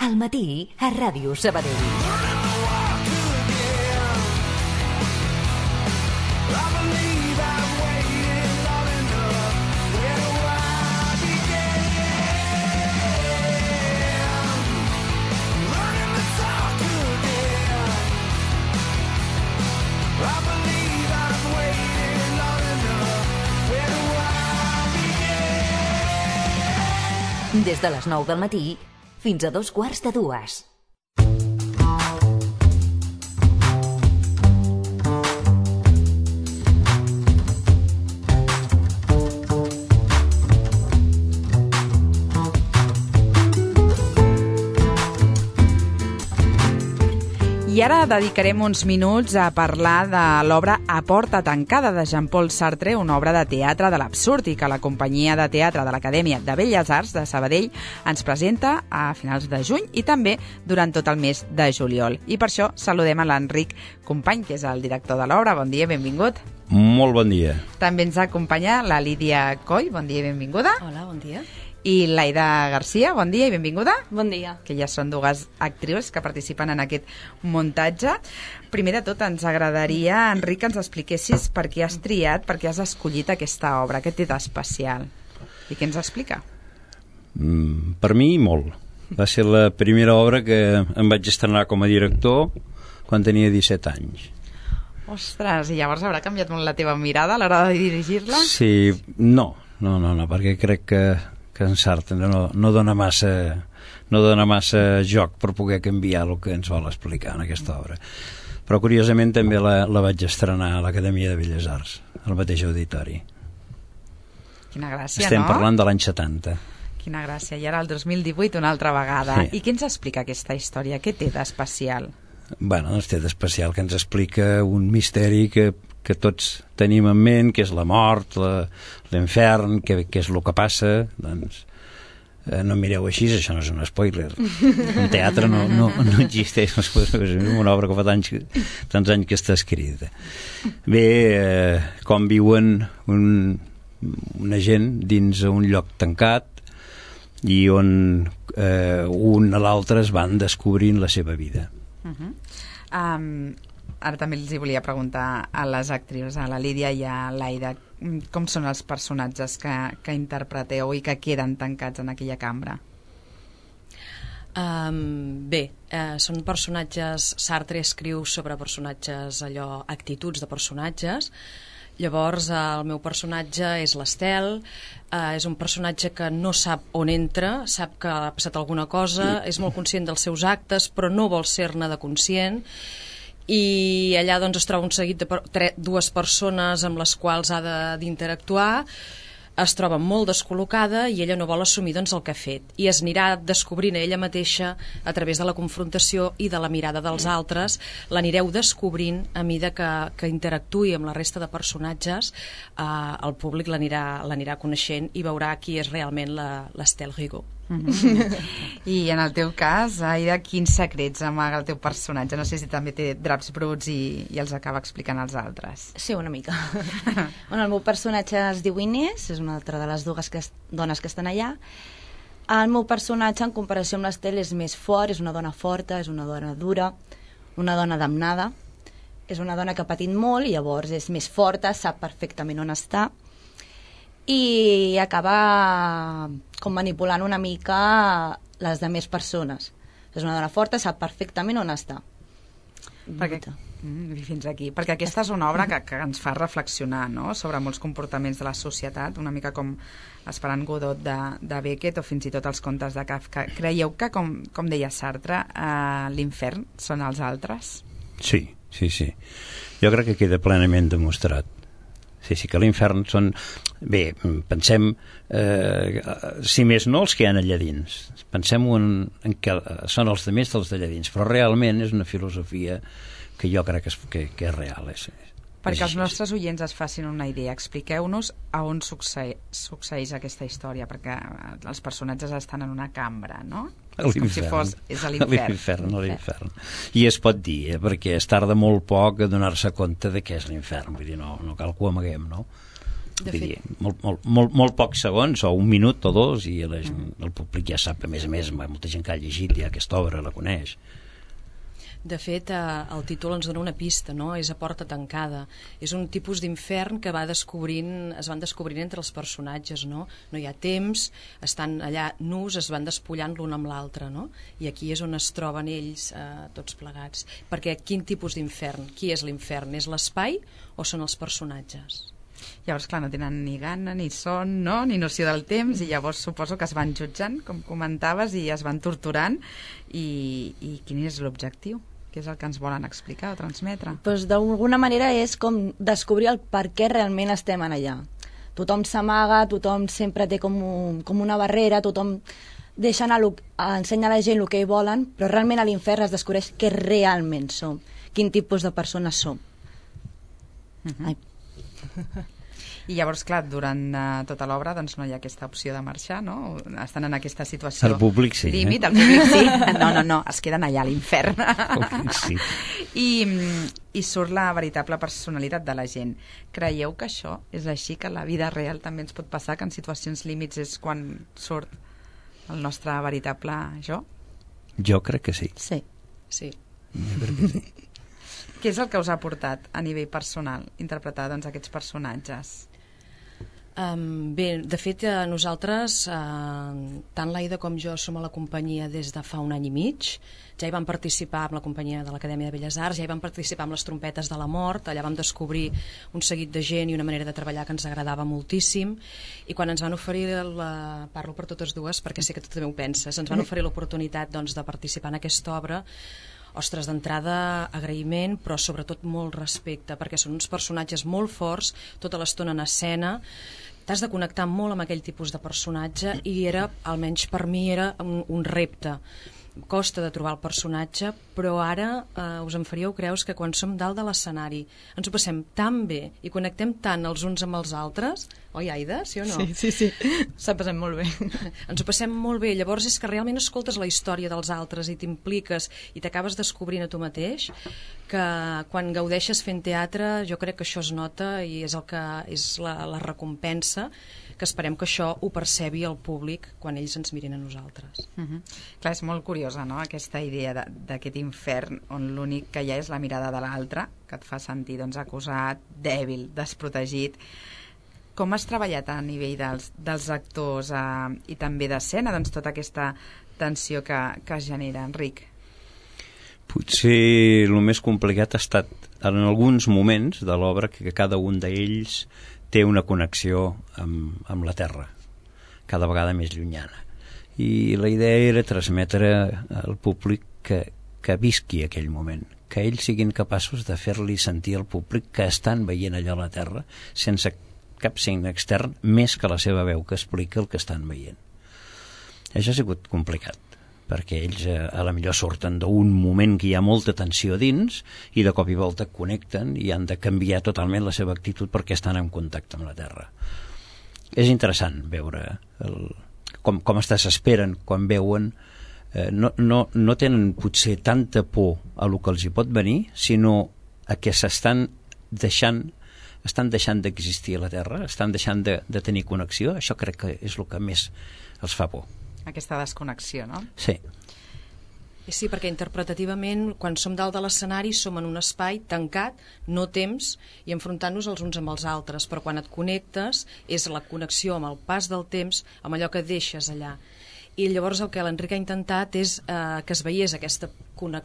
Al matí a Ràdio Sabadell. Des de les 9 del matí fins a 2:15. I ara dedicarem uns minuts a parlar de l'obra A porta tancada de Jean-Paul Sartre, una obra de teatre de l'absurd i que la companyia de teatre de l'Acadèmia de Belles Arts de Sabadell ens presenta a finals de juny i també durant tot el mes de juliol. I per això saludem a l'Enric Company, que és el director de l'obra. Bon dia, benvingut. Molt bon dia. També ens acompanya la Lídia Coll. Bon dia i benvinguda. Hola, bon dia. I l'Aida Garcia, bon dia i benvinguda. Bon dia. Que ja són dues actrius que participen en aquest muntatge. Primer de tot, ens agradaria, Enric, que ens expliquessis per què has triat, per què has escollit aquesta obra, què té d'especial. I què ens explica? Per mi, molt. Va ser la primera obra que em vaig estrenar com a director quan tenia 17 anys. Ostres, i llavors haurà canviat molt la teva mirada a l'hora de dirigir-la? Sí, no, perquè crec que en Sartre no dona massa joc per poder canviar el que ens vol explicar en aquesta obra. Però curiosament també la vaig estrenar a l'Acadèmia de Belles Arts, al mateix auditori. Quina gràcia, Estem no? parlant de l'any 70. Quina gràcia, i ara el 2018 una altra vegada. Sí. I què ens explica aquesta història? Què té d'especial? Bueno, doncs té d'especial que ens explica un misteri que tots tenim en ment, que és la mort, l'infern, que és el que passa. Doncs no em mireu així, això no és un spoiler. En teatre no existeix una obra que fa tants anys que està escrita. Bé, com viuen una gent dins un lloc tancat i on un a l'altre es van descobrint la seva vida. Ara també els volia preguntar a les actrius, a la Lídia i a l'Aida, com són els personatges que interpreteu i que queden tancats en aquella cambra? Són personatges. Sartre escriu sobre personatges, actituds de personatges. Llavors el meu personatge és l'Estel, és un personatge que no sap on entra, sap que ha passat alguna cosa, és molt conscient dels seus actes però no vol ser-ne de conscient, i allà doncs es troba un seguit de dues persones amb les quals ha d'interactuar. Es troba molt descol·locada i ella no vol assumir doncs el que ha fet, i es anirà descobrint a ella mateixa a través de la confrontació i de la mirada dels altres. L'anireu descobrint a mida que interactuï amb la resta de personatges. El públic l'anirà coneixent i veurà qui és realment l'Estel Rigaud. I en el teu cas, Aida, quins secrets amaga el teu personatge? No sé si també té draps bruts i els acaba explicant als altres. Sí, una mica. El meu personatge es diu Inés, és una altra de les dues dones que estan allà. El meu personatge, en comparació amb l'Estel, és més fort, és una dona forta, és una dona dura, una dona damnada. És una dona que ha patit molt i llavors és més forta, sap perfectament on està, i acaba com manipulant una mica les demés persones. És una dona forta, sap perfectament on està. Fins aquí, perquè aquesta és una obra que ens fa reflexionar, no?, sobre molts comportaments de la societat, una mica com Esperant Godot de Beckett o fins i tot els contes de Kafka. Creieu que, com deia Sartre, l'infern són els altres? Sí. Jo crec que queda plenament demostrat. Sí, que l'infern són... Bé, pensem, si més no, els que hi ha allà dins. Pensem en que són els demés dels d'allà dins, però realment és una filosofia que jo crec que és real. Perquè els nostres oients es facin una idea, expliqueu-nos a on succeeix aquesta història, perquè els personatges estan en una cambra, no? A l'infern. Com si fos... És a l'infern. A l'infern. I es pot dir, perquè es tarda molt poc a donar-se compte de què és l'infern. Vull dir, no cal que ho amaguem, no? Vull dir, molt pocs segons, o un minut o dos, i el públic ja sap, a més, molta gent que ha llegit ja aquesta obra la coneix. De fet, el títol ens dona una pista, no? És A porta tancada. És un tipus d'infern que es van descobrint entre els personatges, no? No hi ha temps, estan allà nus, es van despullant l'un amb l'altre, no? I aquí és on es troben ells tots plegats. Perquè quin tipus d'infern? Qui és l'infern? És l'espai o són els personatges? Llavors, clar, no tenen ni gana, ni son, no? Ni noció del temps, i llavors suposo que es van jutjant, com comentaves, i es van torturant. I quin és l'objectiu? Què és el que ens volen explicar o transmetre? Pues d'alguna manera és com descobrir el per què realment estem allà. Tothom s'amaga, tothom sempre té com una barrera, tothom deixa anar ensenya a la gent el que hi volen, però realment a l'infern es descobreix què realment som, quin tipus de persones som. I llavors, clar, durant tota l'obra doncs no hi ha aquesta opció de marxar, no? Estan en aquesta situació el públic sí, límit, el públic sí. No, es queden allà a l'infern. Sí. I surt la veritable personalitat de la gent. Creieu que això és així, que la vida real també ens pot passar, que en situacions límits és quan surt el nostre veritable jo? Jo crec que sí. Sí. Jo crec que sí. Què és el que us ha portat a nivell personal interpretar doncs, aquests personatges? Bé, de fet, nosaltres, tant l'Aida com jo, som a la companyia des de fa 1 any i mig. Ja hi vam participar amb la companyia de l'Acadèmia de Belles Arts, ja hi vam participar amb les trompetes de la mort, allà vam descobrir un seguit de gent i una manera de treballar que ens agradava moltíssim, i quan ens van oferir, parlo per totes dues perquè sé que tu també ho penses, ens van oferir l'oportunitat doncs, de participar en aquesta obra. Ostres, d'entrada agraïment, però sobretot molt respecte, perquè són uns personatges molt forts, tota l'estona en escena, t'has de connectar molt amb aquell tipus de personatge, i era, almenys per mi, era un repte. Costa de trobar el personatge, però ara us en faríeu creus que quan som dalt de l'escenari ens ho passem tan bé i connectem tant els uns amb els altres, oi, Aida, sí o no? Sí, s'ha passat molt bé. Ens ho passem molt bé, llavors és que realment escoltes la història dels altres i t'impliques i t'acabes descobrint a tu mateix, que quan gaudeixes fent teatre jo crec que això es nota i és el que és la recompensa, que esperem que això ho percebi el públic quan ells ens mirin a nosaltres. Clar, és molt curiosa, no?, aquesta idea d'aquest infern on l'únic que hi ha és la mirada de l'altre, que et fa sentir doncs, acusat, dèbil, desprotegit. Com has treballat a nivell dels actors i també d'escena, doncs, tota aquesta tensió que es genera, Enric? Potser el més complicat ha estat en alguns moments de l'obra que cada un d'ells té una connexió amb la Terra, cada vegada més llunyana. I la idea era transmetre al públic que visqui aquell moment, que ells siguin capaços de fer-li sentir al públic que estan veient allò a la Terra sense cap signe extern més que la seva veu que explica el que estan veient. Això ha sigut complicat, perquè ells a la millor surten d'un moment que hi ha molta tensió dins i de cop i volta connecten i han de canviar totalment la seva actitud perquè estan en contacte amb la Terra. És interessant veure com es desesperen quan veuen no tenen potser tanta por a lo que els hi pot venir, sinó a que estan deixant d'existir a la Terra, estan deixant de tenir connexió. Això crec que és el que més els fa por. Aquesta desconnexió, no? Sí. Sí, perquè interpretativament, quan som dalt de l'escenari, som en un espai tancat, no temps, i enfrontant-nos els uns amb els altres, però quan et connectes és la connexió amb el pas del temps, amb allò que deixes allà. I llavors el que l'Enric ha intentat és que es veiés aquesta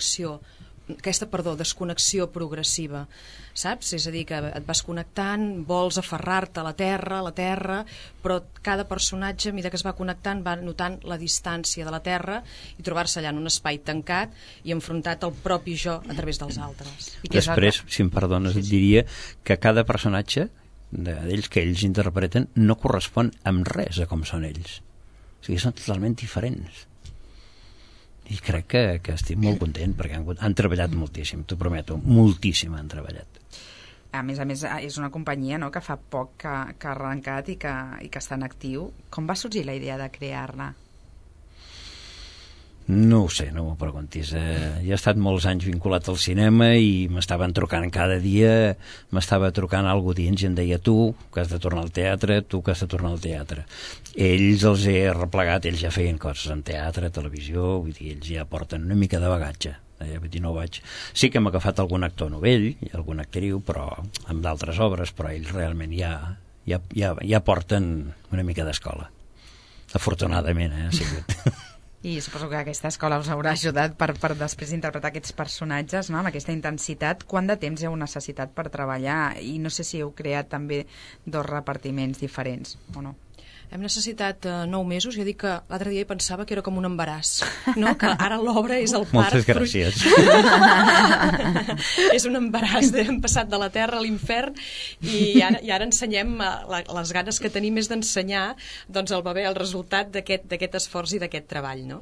desconnexió progressiva, saps? És a dir, que et vas connectant, vols aferrar-te a la terra, però cada personatge, a mesura que es va connectant, va notant la distància de la terra i trobar-se allà en un espai tancat i enfrontat al propi jo a través dels altres. Després, si em perdones, et diria que cada personatge d'ells que ells interpreten no correspon amb res a com són ells. O sigui, són totalment diferents. I crec que estic molt content perquè han treballat moltíssim, t'ho prometo, moltíssim han treballat. A més, és una companyia, no?, que fa poc que ha arrencat i que està en actiu. Com va sorgir la idea de crear-la? No ho sé, no m'ho preguntis. Jo he estat molts anys vinculat al cinema i m'estaven trucant cada dia, m'estava trucant algú dins i em deia tu que has de tornar al teatre, tu que has de tornar al teatre. Ells els he replegat, ells ja feien coses en teatre, televisió, vull dir, ells ja porten una mica de bagatge. Vull dir, no vaig... Sí que hem agafat algun actor novell i alguna actriu, però amb d'altres obres, però ells realment ja porten una mica d'escola. Afortunadament, ha sigut... I suposo que aquesta escola us haurà ajudat per després interpretar aquests personatges, no?, amb aquesta intensitat. Quant de temps heu necessitat per treballar? I no sé si heu creat també 2 repartiments diferents, o no? Hem necessitat 9 mesos. Jo dic que l'altre dia pensava que era com un embaràs, no? Que ara l'obra és el part... Moltes gràcies. És un embaràs, hem passat de la terra a l'infern i ara ensenyem les ganes que tenim és d'ensenyar doncs, el bebè, el resultat d'aquest esforç i d'aquest treball, no?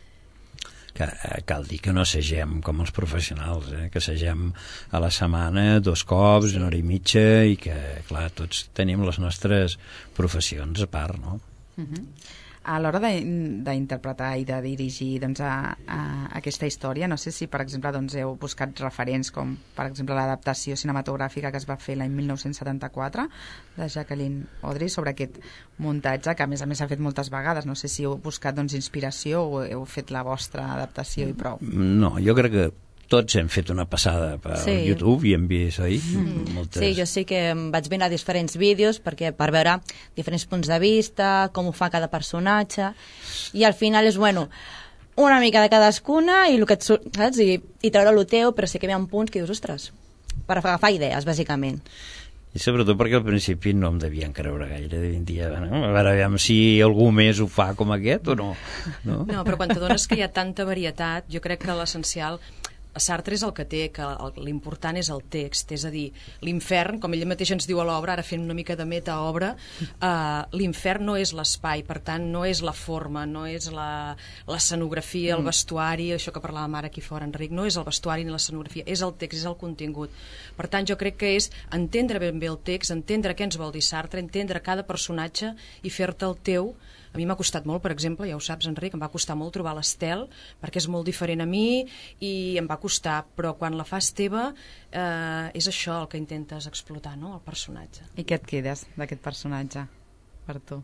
Cal dir que no assagem com els professionals, que assagem a la setmana 2 cops, 1 hora i mitja, i que, clar, tots tenim les nostres professions a part, no? A l'hora d'interpretar i de dirigir doncs, a aquesta història, no sé si, per exemple, doncs, heu buscat referents com, per exemple, l'adaptació cinematogràfica que es va fer l'any 1974 de Jacqueline Audry sobre aquest muntatge, que a més s'ha fet moltes vegades. No sé si heu buscat doncs, inspiració o heu fet la vostra adaptació i prou. No, jo crec que tots hem fet una passada per YouTube i hem vist, oi? Moltes... Sí, jo sí que em vaig veure diferents vídeos per veure diferents punts de vista, com ho fa cada personatge, i al final és, bueno, una mica de cadascuna i el que et surt, saps? I treure el teu, però sí que hi ha punts que dius, ostres, per agafar idees, bàsicament. I sobretot perquè al principi no em devien creure gaire, devien dir, a veure si algú més ho fa com aquest o no. No, però quan t'adones que hi ha tanta varietat, jo crec que l'essencial... Sartre és el que té, que l'important és el text, és a dir, l'infern, com ell mateix ens diu a l'obra, ara fent una mica de metaobra, l'infern no és l'espai, per tant no és la forma, no és l'escenografia, el vestuari, això que parlàvem ara aquí fora, Enric, no és el vestuari ni l'escenografia, és el text, és el contingut. Per tant, jo crec que és entendre ben bé el text, entendre què ens vol dir Sartre, entendre cada personatge i fer-te el teu. A mi m'ha costat molt, per exemple, ja ho saps, Enric, em va costar molt trobar l'Estel, perquè és molt diferent a mi i em va costar, però quan la fas teva és això el que intentes explotar, no?, el personatge. I què et quedes d'aquest personatge, per tu?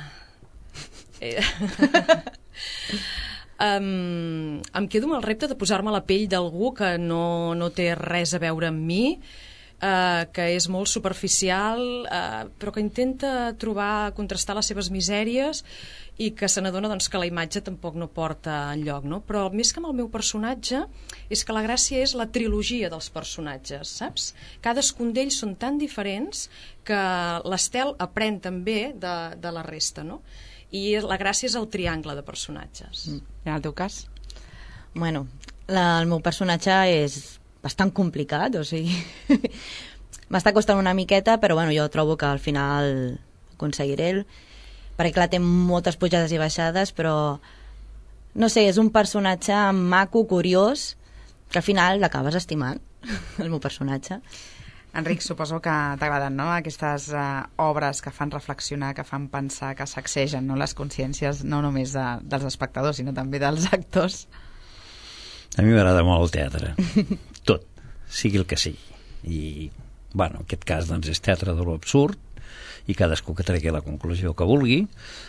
Em quedo amb el repte de posar-me a la pell d'algú que no té res a veure amb mi, que és molt superficial, però que intenta contrastar les seves misèries i que se n'adona doncs, que la imatge tampoc no porta enlloc, no? Però més que amb el meu personatge és que la gràcia és la trilogia dels personatges, saps? Cadascun d'ells són tan diferents que l'Estel aprèn també de la resta, no? I la gràcia és el triangle de personatges. I en el teu cas? Bueno, el meu personatge és bastant complicat, o sigui... m'està costant una miqueta, però bueno, jo trobo que al final aconseguiré perquè clar, té moltes pujades i baixades, però no sé, és un personatge maco, curiós, que al final l'acabes estimant, el meu personatge. Enric, suposo que t'agraden, no?, aquestes obres que fan reflexionar, que fan pensar, que sacsegen, no?, les consciències no només dels espectadors, sinó també dels actors. A mi m'agrada molt el teatre, tot, sigui el que sigui. I, bueno, en aquest cas, doncs, és teatre de l'absurd, i cadascú que tregui la conclusió que vulgui.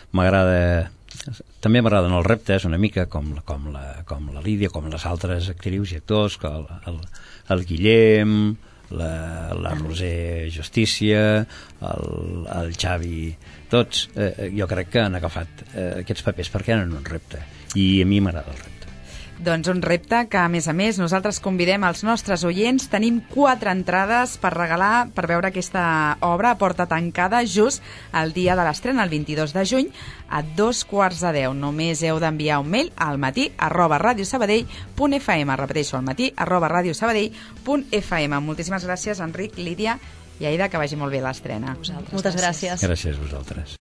També m'agraden els reptes, una mica, com la Lídia, com les altres actrius i actors, el Guillem, la Roser Justícia, el Xavi, tots, jo crec que han agafat aquests papers perquè eren un repte, i a mi m'agrada el repte. Doncs un repte que, a més, nosaltres convidem els nostres oients. Tenim 4 entrades per regalar, per veure aquesta obra a porta tancada just el dia de l'estrena, el 22 de juny, a 9:15. Només heu d'enviar un mail al matí@radiosabadell.fm. Repeteixo, al matí@radiosabadell.fm. Moltíssimes gràcies, Enric, Lídia i Aida, que vagi molt bé l'estrena. Moltes gràcies. Gràcies a vosaltres.